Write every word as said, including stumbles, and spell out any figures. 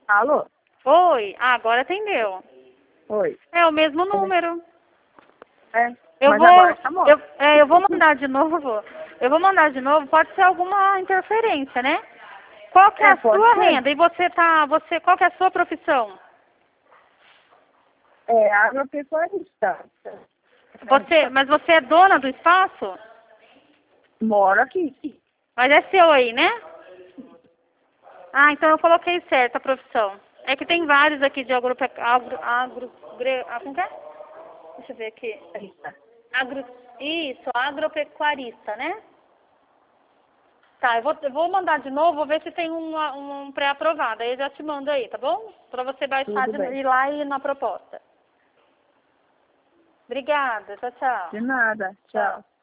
Alô? Oi, ah, agora atendeu. Oi. É o mesmo número. É, Eu mas vou, agora tá bom. eu, é, eu vou mandar de novo. Eu vou mandar de novo. Pode ser alguma interferência, né? Qual que é É, a pode sua ser. renda? E você tá, você, qual que é a sua profissão? É agropecuarista. Você, mas você é dona do espaço? Moro aqui. Mas é seu aí, né? Ah, então eu coloquei certo a profissão. É que tem vários aqui de agrope... agro... agro... gre- ah, como que é? Deixa eu ver aqui. Agro... Isso, agropecuarista, né? Tá, eu vou, eu vou mandar de novo, vou ver se tem uma, um pré-aprovado. Aí eu já te mando aí, tá bom? Pra você baixar Tudo de, bem. ir lá e ir na proposta. Obrigada, tchau, tchau. De nada. Tchau.